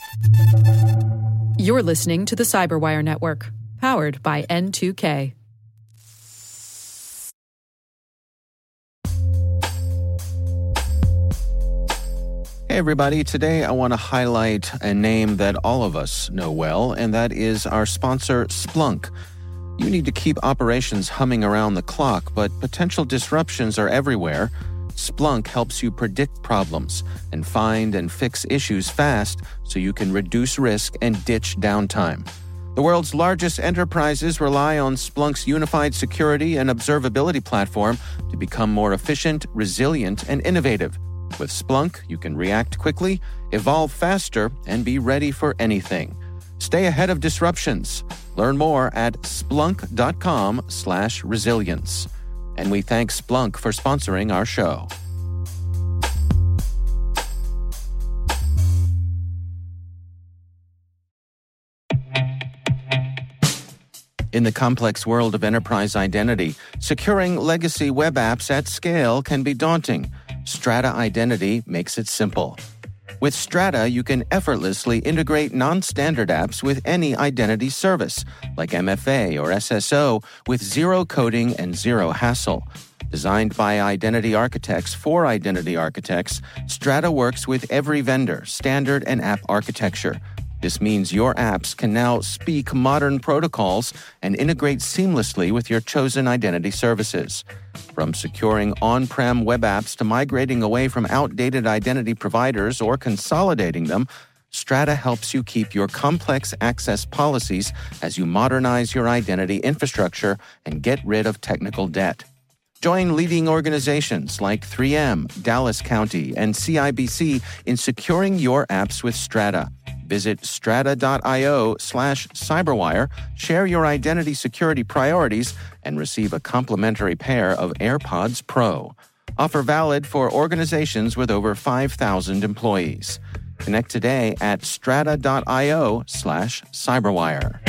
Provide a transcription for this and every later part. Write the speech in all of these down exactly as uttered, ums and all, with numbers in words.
You're listening to the Cyberwire Network, powered by N two K. Hey everybody, today I want to highlight a name that all of us know well, and that is our sponsor, Splunk. You need to keep operations humming around the clock, but potential disruptions are everywhere. Splunk helps you predict problems and find and fix issues fast so you can reduce risk and ditch downtime. The world's largest enterprises rely on Splunk's unified security and observability platform to become more efficient, resilient, and innovative. With Splunk, you can react quickly, evolve faster, and be ready for anything. Stay ahead of disruptions. Learn more at splunk.com slash resilience. And we thank Splunk for sponsoring our show. In the complex world of enterprise identity, securing legacy web apps at scale can be daunting. Strata Identity makes it simple. With Strata, you can effortlessly integrate non-standard apps with any identity service, like M F A or S S O, with zero coding and zero hassle. Designed by identity architects for identity architects, Strata works with every vendor, standard, and app architecture. This means your apps can now speak modern protocols and integrate seamlessly with your chosen identity services. From securing on-prem web apps to migrating away from outdated identity providers or consolidating them, Strata helps you keep your complex access policies as you modernize your identity infrastructure and get rid of technical debt. Join leading organizations like three M, Dallas County, and C I B C in securing your apps with Strata. Visit strata.io slash cyberwire, share your identity security priorities, and receive a complimentary pair of AirPods Pro. Offer valid for organizations with over five thousand employees. Connect today at strata.io slash cyberwire.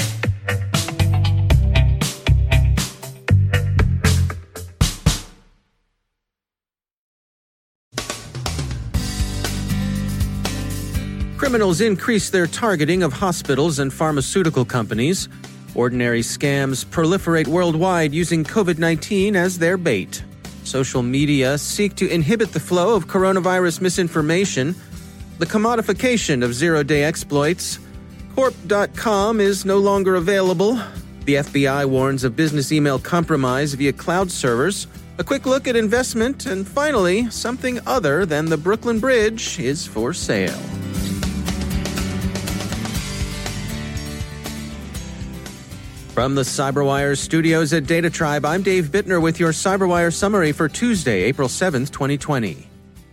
Criminals increase their targeting of hospitals and pharmaceutical companies. Ordinary scams proliferate worldwide using covid nineteen as their bait. Social media seek to inhibit the flow of coronavirus misinformation. The commodification of zero-day exploits. Corp dot com is no longer available. The F B I warns of business email compromise via cloud servers. A quick look at investment. And finally, something other than the Brooklyn Bridge is for sale. From the CyberWire studios at Data Tribe, I'm Dave Bittner with your CyberWire summary for Tuesday, April seventh, twenty twenty.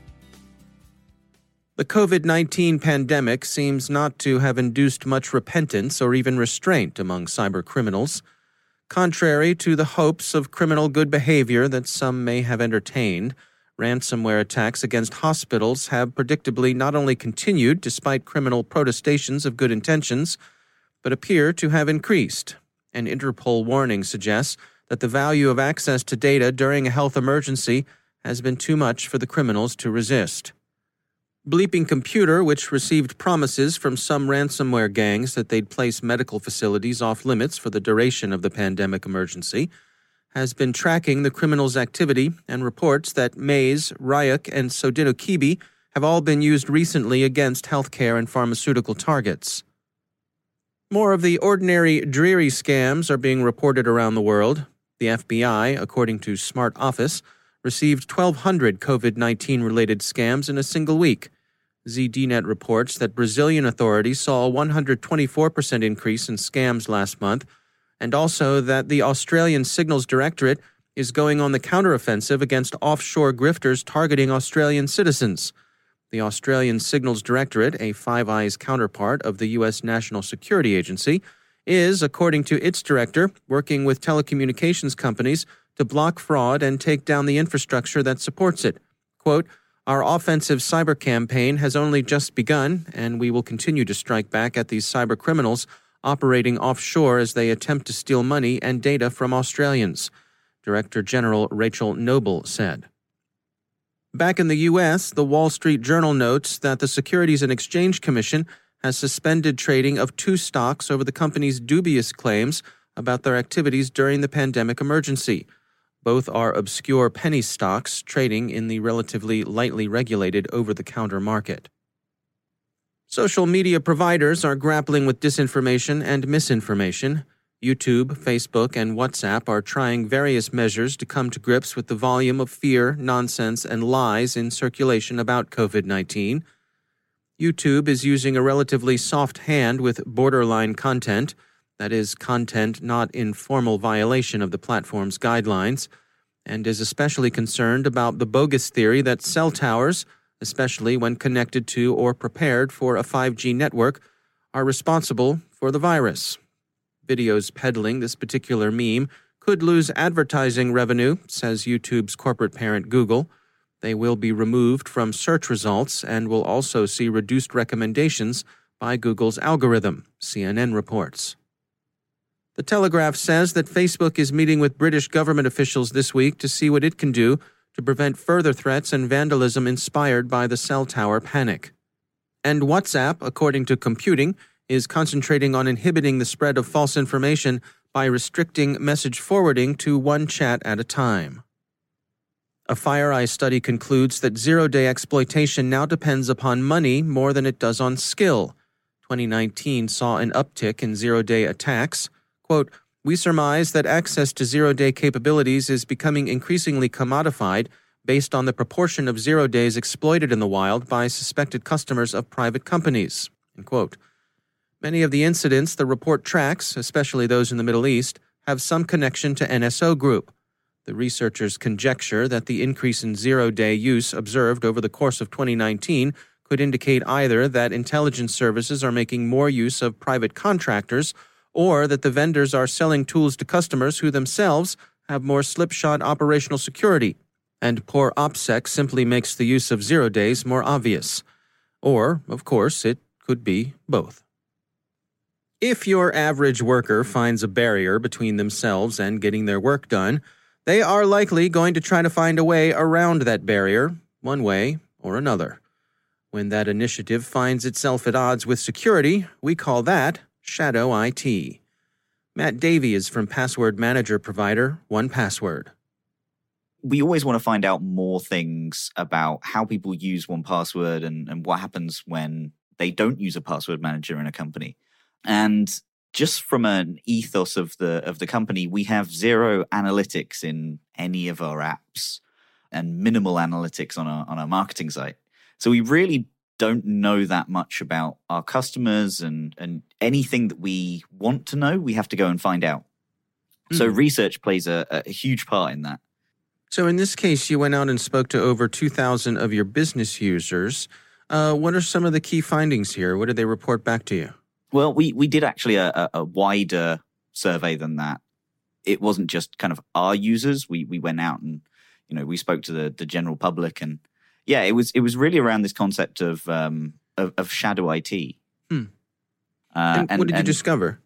The covid nineteen pandemic seems not to have induced much repentance or even restraint among cyber criminals. Contrary to the hopes of criminal good behavior that some may have entertained, ransomware attacks against hospitals have predictably not only continued despite criminal protestations of good intentions, but appear to have increased. An Interpol warning suggests that the value of access to data during a health emergency has been too much for the criminals to resist. Bleeping Computer, which received promises from some ransomware gangs that they'd place medical facilities off limits for the duration of the pandemic emergency, has been tracking the criminals' activity and reports that Maze, Ryuk, and Sodinokibi have all been used recently against healthcare and pharmaceutical targets. More of the ordinary, dreary scams are being reported around the world. The F B I, according to Smart Office, received twelve hundred covid nineteen-related scams in a single week. Z D Net reports that Brazilian authorities saw a one hundred twenty-four percent increase in scams last month, and also that the Australian Signals Directorate is going on the counteroffensive against offshore grifters targeting Australian citizens. The Australian Signals Directorate, a Five Eyes counterpart of the U S National Security Agency, is, according to its director, working with telecommunications companies to block fraud and take down the infrastructure that supports it. Quote, "Our offensive cyber campaign has only just begun, and we will continue to strike back at these cyber criminals operating offshore as they attempt to steal money and data from Australians," Director General Rachel Noble said. Back in the U S, the Wall Street Journal notes that the Securities and Exchange Commission has suspended trading of two stocks over the company's dubious claims about their activities during the pandemic emergency. Both are obscure penny stocks trading in the relatively lightly regulated over-the-counter market. Social media providers are grappling with disinformation and misinformation. YouTube, Facebook, and WhatsApp are trying various measures to come to grips with the volume of fear, nonsense, and lies in circulation about COVID nineteen. YouTube is using a relatively soft hand with borderline content, that is, content not in formal violation of the platform's guidelines, and is especially concerned about the bogus theory that cell towers, especially when connected to or prepared for a five G network, are responsible for the virus. Videos peddling this particular meme could lose advertising revenue, says YouTube's corporate parent Google. They will be removed from search results and will also see reduced recommendations by Google's algorithm, C N N reports. The Telegraph says that Facebook is meeting with British government officials this week to see what it can do to prevent further threats and vandalism inspired by the cell tower panic. And WhatsApp, according to Computing, is concentrating on inhibiting the spread of false information by restricting message forwarding to one chat at a time. A FireEye study concludes that zero-day exploitation now depends upon money more than it does on skill. twenty nineteen saw an uptick in zero-day attacks. Quote, "We surmise that access to zero-day capabilities is becoming increasingly commodified based on the proportion of zero days exploited in the wild by suspected customers of private companies." End quote. Many of the incidents the report tracks, especially those in the Middle East, have some connection to N S O Group. The researchers conjecture that the increase in zero-day use observed over the course of twenty nineteen could indicate either that intelligence services are making more use of private contractors or that the vendors are selling tools to customers who themselves have more slipshod operational security, and poor OPSEC simply makes the use of zero days more obvious. Or, of course, it could be both. If your average worker finds a barrier between themselves and getting their work done, they are likely going to try to find a way around that barrier, one way or another. When that initiative finds itself at odds with security, we call that shadow I T. Matt Davey is from password manager provider one Password. We always want to find out more things about how people use one Password and, and what happens when they don't use a password manager in a company. And just from an ethos of the of the company, we have zero analytics in any of our apps and minimal analytics on our on our marketing site. So we really don't know that much about our customers, and, and anything that we want to know, we have to go and find out. Mm. So research plays a, a huge part in that. So in this case, you went out and spoke to over two thousand of your business users. Uh, what are some of the key findings here? What did they report back to you? Well, we, we did actually a, a, a wider survey than that. It wasn't just kind of our users. We we went out and, you know, we spoke to the, the general public, and yeah, it was it was really around this concept of um of, of shadow I T. Hmm. Uh, and, and what did you and discover?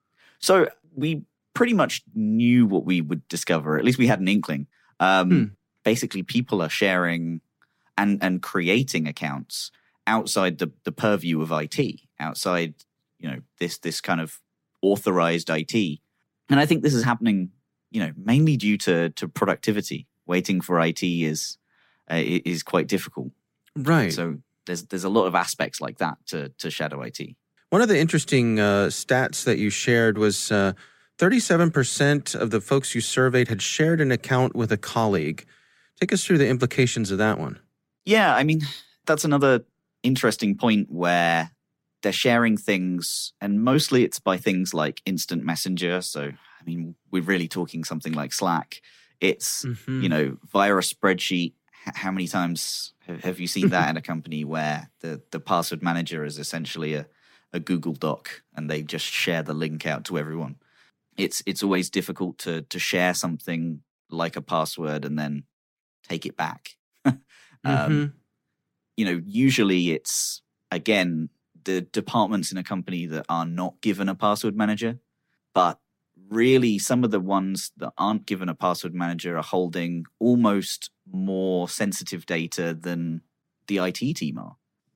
So we pretty much knew what we would discover. At least we had an inkling. Um, hmm. Basically, people are sharing and and creating accounts outside the the purview of I T, outside, you know, this this kind of authorized I T. And I think this is happening, you know, mainly due to to productivity. Waiting for I T is uh, is quite difficult. Right. So there's there's a lot of aspects like that to to shadow I T. One of the interesting uh, stats that you shared was uh, thirty-seven percent of the folks you surveyed had shared an account with a colleague. Take us through the implications of that one. Yeah, I mean, that's another interesting point where they're sharing things, and mostly it's by things like instant messenger. So, I mean, we're really talking something like Slack. It's, mm-hmm. you know, via a spreadsheet. H- how many times have, have you seen that in a company where the, the password manager is essentially a, a Google Doc and they just share the link out to everyone? It's it's always difficult to to share something like a password and then take it back. um, mm-hmm. You know, usually it's, again, the departments in a company that are not given a password manager, but really some of the ones that aren't given a password manager are holding almost more sensitive data than the I T team are.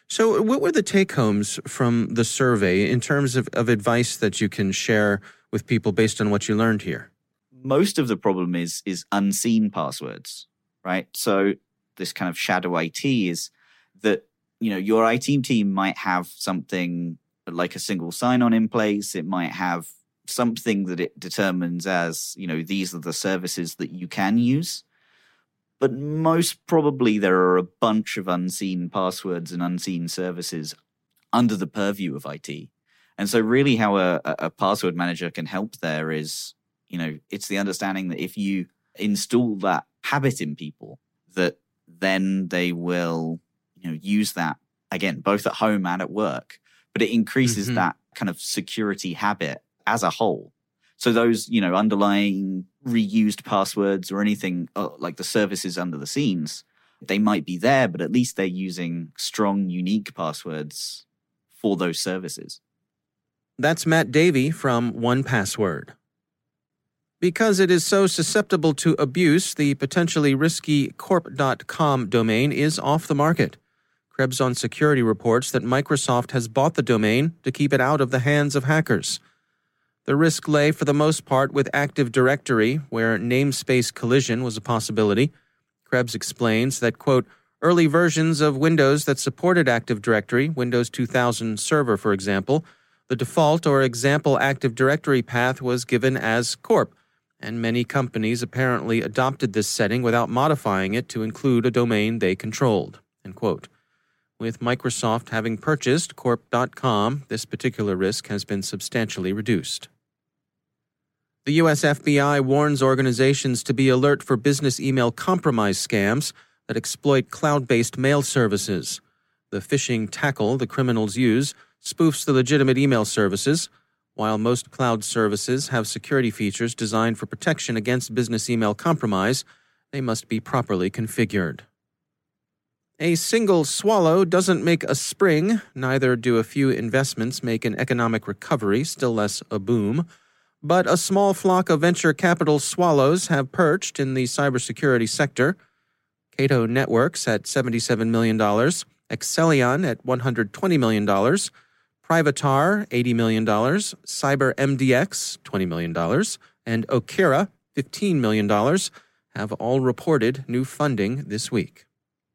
So what were the take-homes from the survey in terms of, of advice that you can share with people based on what you learned here? Most of the problem is is unseen passwords, right? So this kind of shadow I T is that, you know, your I T team might have something like a single sign-on in place. It might have something that it determines as, you know, these are the services that you can use. But most probably there are a bunch of unseen passwords and unseen services under the purview of I T. And so really how a, a password manager can help there is, you know, it's the understanding that if you install that habit in people, that then they will, you know, use that, again, both at home and at work. But it increases mm-hmm. that kind of security habit as a whole. So those, you know, underlying reused passwords or anything uh, like the services under the scenes, they might be there, but at least they're using strong, unique passwords for those services. That's Matt Davey from one Password. Because it is so susceptible to abuse, the potentially risky corp dot com domain is off the market. Krebs on Security reports that Microsoft has bought the domain to keep it out of the hands of hackers. The risk lay for the most part with Active Directory, where namespace collision was a possibility. Krebs explains that, quote, early versions of Windows that supported Active Directory, Windows two thousand Server, for example, the default or example Active Directory path was given as corp, and many companies apparently adopted this setting without modifying it to include a domain they controlled, end quote. With Microsoft having purchased corp dot com, this particular risk has been substantially reduced. The U S F B I warns organizations to be alert for business email compromise scams that exploit cloud-based mail services. The phishing tackle the criminals use spoofs the legitimate email services. While most cloud services have security features designed for protection against business email compromise, they must be properly configured. A single swallow doesn't make a spring, neither do a few investments make an economic recovery, still less a boom. But a small flock of venture capital swallows have perched in the cybersecurity sector. Cato Networks at seventy-seven million dollars, Excellion at one hundred twenty million dollars, Privatar eighty million dollars, CyberMDX twenty million dollars, and Okera fifteen million dollars have all reported new funding this week.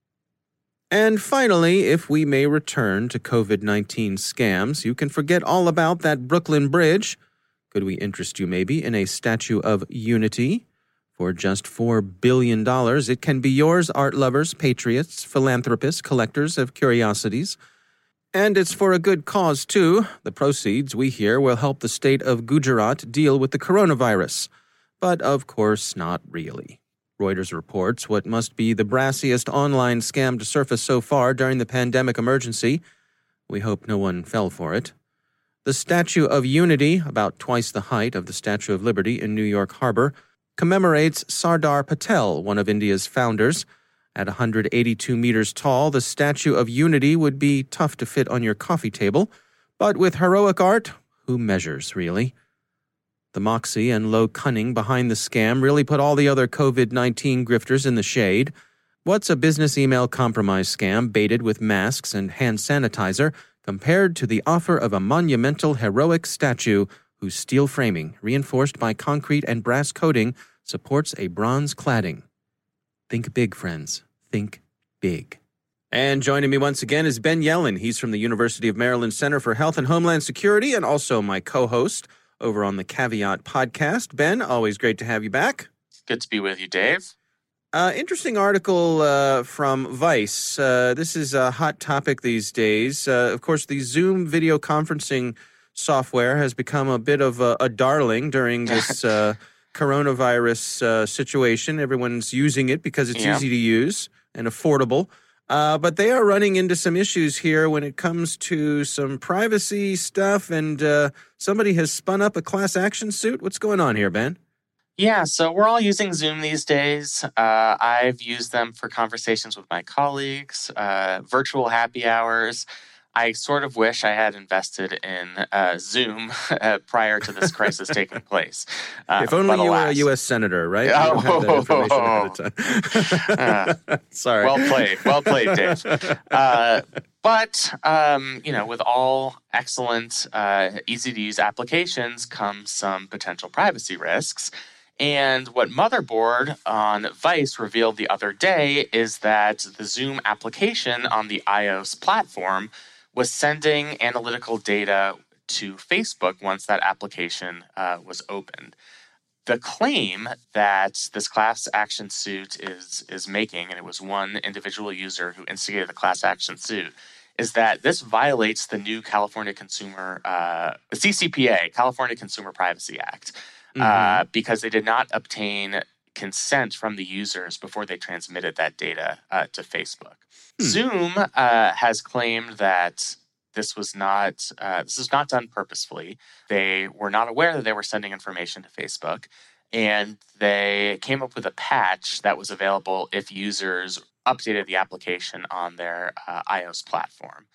And finally, if we may return to COVID nineteen scams, you can forget all about that Brooklyn Bridge. Could we interest you maybe in a Statue of Unity? For just four billion dollars, it can be yours, art lovers, patriots, philanthropists, collectors of curiosities. And it's for a good cause, too. The proceeds, we hear, will help the state of Gujarat deal with the coronavirus. But, of course, not really. Reuters reports what must be the brassiest online scam to surface so far during the pandemic emergency. We hope no one fell for it. The Statue of Unity, about twice the height of the Statue of Liberty in New York Harbor, commemorates Sardar Patel, one of India's founders. At one hundred eighty-two meters tall, the Statue of Unity would be tough to fit on your coffee table. But with heroic art, who measures, really? The moxie and low cunning behind the scam really put all the other COVID nineteen grifters in the shade. What's a business email compromise scam baited with masks and hand sanitizer compared to the offer of a monumental heroic statue whose steel framing, reinforced by concrete and brass coating, supports a bronze cladding? Think big, friends. Think big. And joining me once again is Ben Yelin. He's from the University of Maryland Center for Health and Homeland Security and also my co-host over on the Caveat podcast. Ben, always great to have you back. Good to be with you, Dave. Uh, interesting article uh, from Vice. Uh, this is a hot topic these days. Uh, of course, the Zoom video conferencing software has become a bit of a, a darling during this uh, coronavirus uh, situation. Everyone's using it because it's yeah. easy to use and affordable. Uh, but they are running into some issues here when it comes to some privacy stuff, and uh, somebody has spun up a class action suit. What's going on here, Ben? Yeah, so we're all using Zoom these days. Uh, I've used them for conversations with my colleagues, uh, virtual happy hours. I sort of wish I had invested in uh, Zoom uh, prior to this crisis taking place. Uh, if only you were a U S senator, right? Oh, you don't have that information ahead of time. uh, Sorry. Well played. Well played, Dave. Uh, But, um, you know, with all excellent, uh, easy-to-use applications comes some potential privacy risks. And what Motherboard on Vice revealed the other day is that the Zoom application on the iOS platform was sending analytical data to Facebook once that application uh, was opened. The claim that this class action suit is is making, and it was one individual user who instigated the class action suit, is that this violates the new California Consumer, uh, the C C P A, California Consumer Privacy Act, mm-hmm. uh, because they did not obtain consent from the users before they transmitted that data uh, to Facebook. Hmm. Zoom uh, has claimed that This was not. Uh, this was not done purposefully. They were not aware that they were sending information to Facebook, and they came up with a patch that was available if users updated the application on their uh, iOS platform.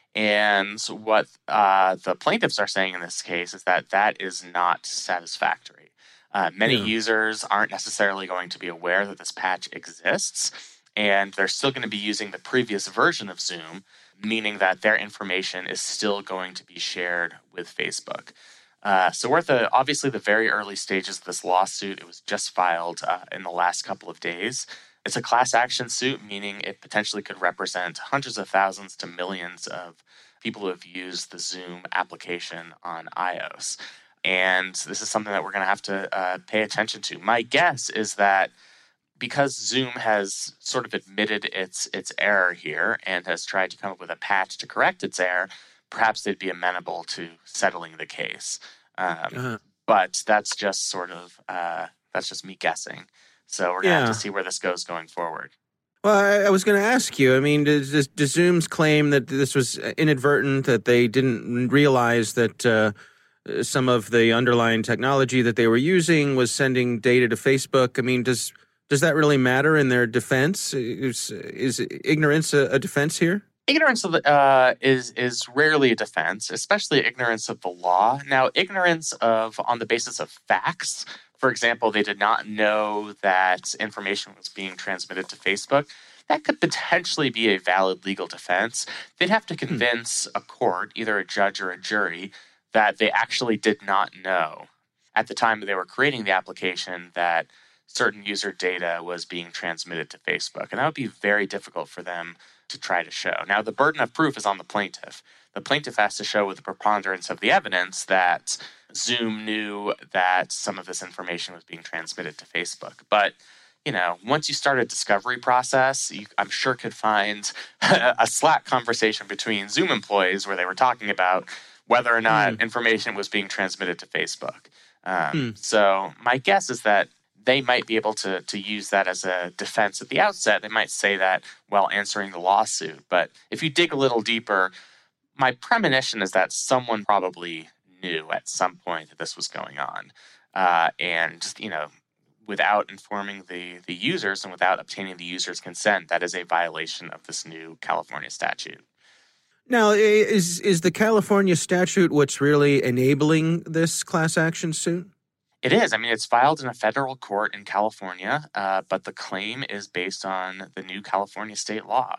And what uh, the plaintiffs are saying in this case is that that is not satisfactory. Uh, many yeah. users aren't necessarily going to be aware that this patch exists, and they're still going to be using the previous version of Zoom, meaning that their information is still going to be shared with Facebook. Uh, so we're at the, obviously the very early stages of this lawsuit. It was just filed uh, in the last couple of days. It's a class action suit, meaning it potentially could represent hundreds of thousands to millions of people who have used the Zoom application on iOS. And this is something that we're going to have to uh, pay attention to. My guess is that because Zoom has sort of admitted its its error here and has tried to come up with a patch to correct its error, perhaps they'd be amenable to settling the case. Um, uh-huh. But that's just sort of, uh, that's just me guessing. So we're going to yeah. have to see where this goes going forward. Well, I, I was going to ask you, I mean, does, does, does Zoom's claim that this was inadvertent, that they didn't realize that uh, some of the underlying technology that they were using was sending data to Facebook? I mean, does... Does that really matter in their defense? Is, is ignorance a, a defense here? Ignorance of the, uh, is is rarely a defense, especially ignorance of the law. Now, ignorance of on the basis of facts, for example, they did not know that information was being transmitted to Facebook, that could potentially be a valid legal defense. They'd have to convince hmm. a court, either a judge or a jury, that they actually did not know at the time they were creating the application that certain user data was being transmitted to Facebook. And that would be very difficult for them to try to show. Now, the burden of proof is on the plaintiff. The plaintiff has to show with the preponderance of the evidence that Zoom knew that some of this information was being transmitted to Facebook. But, you know, once you start a discovery process, you, I'm sure could find a Slack conversation between Zoom employees where they were talking about whether or not mm. information was being transmitted to Facebook. Um, mm. So my guess is that they might be able to to use that as a defense at the outset. They might say that while answering the lawsuit. But if you dig a little deeper, my premonition is that someone probably knew at some point that this was going on. Uh, and, just, you know, without informing the, the users and without obtaining the user's consent, that is a violation of this new California statute. Now, is is the California statute what's really enabling this class action suit? It is. I mean, it's filed in a federal court in California, uh, but the claim is based on the new California state law.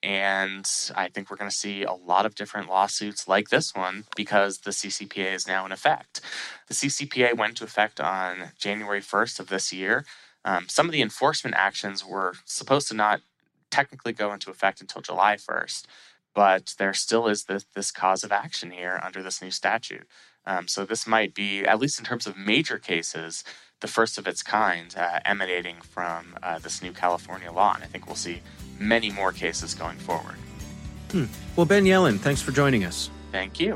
And I think we're going to see a lot of different lawsuits like this one because the C C P A is now in effect. The C C P A went into effect on January first of this year. Um, some of the enforcement actions were supposed to not technically go into effect until July first, but there still is this, this cause of action here under this new statute. Um, so this might be, at least in terms of major cases, the first of its kind uh, emanating from uh, this new California law. And I think we'll see many more cases going forward. Hmm. Well, Ben Yelin, thanks for joining us. Thank you.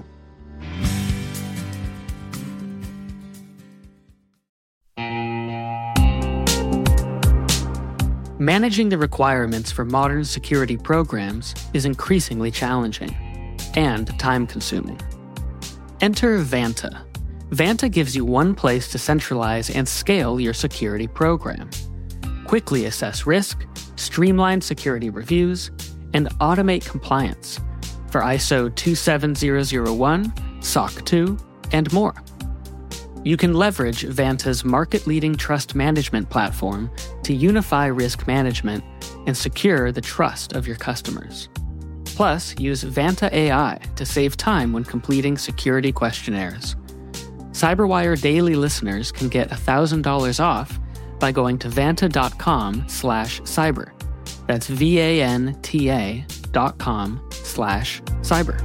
Managing the requirements for modern security programs is increasingly challenging and time-consuming. Enter Vanta. Vanta gives you one place to centralize and scale your security program. Quickly assess risk, streamline security reviews, and automate compliance for I S O two seven zero zero one, S O C two, and more. You can leverage Vanta's market-leading trust management platform to unify risk management and secure the trust of your customers. Plus, use Vanta A I to save time when completing security questionnaires. CyberWire Daily listeners can get one thousand dollars off by going to vanta.com slash cyber. That's V-A-N-T-A dot com slash cyber.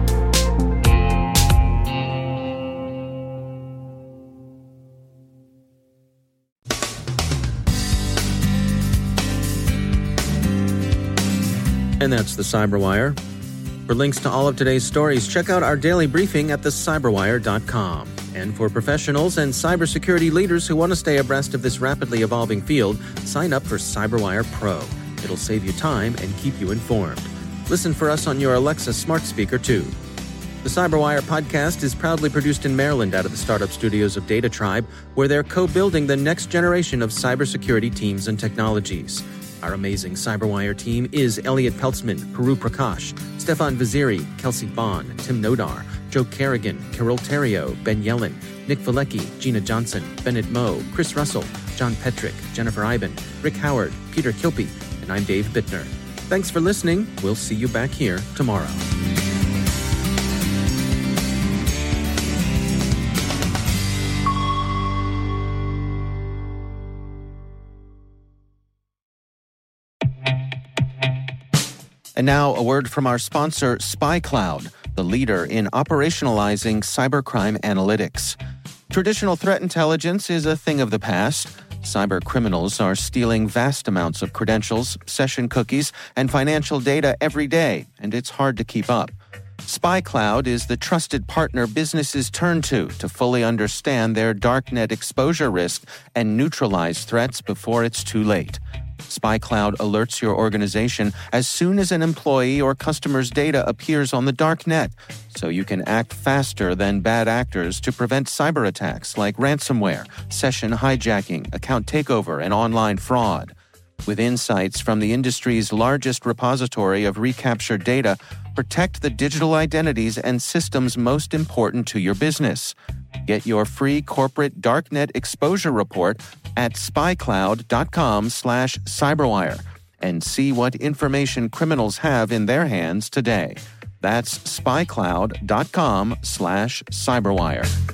And that's the Cyberwire. For links to all of today's stories, check out our daily briefing at the cyberwire dot com. And for professionals and cybersecurity leaders who want to stay abreast of this rapidly evolving field, sign up for CyberWire Pro. It'll save you time and keep you informed. Listen for us on your Alexa smart speaker, too. The Cyberwire podcast is proudly produced in Maryland out of the startup studios of Data Tribe, where they're co-building the next generation of cybersecurity teams and technologies. Our amazing Cyberwire team is Elliot Peltzman, Puru Prakash, Stefan Vaziri, Kelsey Bond, Tim Nodar, Joe Kerrigan, Carol Terrio, Ben Yellen, Nick Valecki, Gina Johnson, Bennett Moe, Chris Russell, John Petrick, Jennifer Iben, Rick Howard, Peter Kilpie, and I'm Dave Bittner. Thanks for listening. We'll see you back here tomorrow. And now a word from our sponsor, SpyCloud, the leader in operationalizing cybercrime analytics. Traditional threat intelligence is a thing of the past. Cyber criminals are stealing vast amounts of credentials, session cookies, and financial data every day, and it's hard to keep up. SpyCloud is the trusted partner businesses turn to to fully understand their darknet exposure risk and neutralize threats before it's too late. SpyCloud alerts your organization as soon as an employee or customer's data appears on the dark net, so you can act faster than bad actors to prevent cyber attacks like ransomware, session hijacking, account takeover, and online fraud. With insights from the industry's largest repository of recaptured data, protect the digital identities and systems most important to your business. Get your free corporate darknet exposure report at spycloud.com slash cyberwire and see what information criminals have in their hands today. That's spycloud.com slash cyberwire.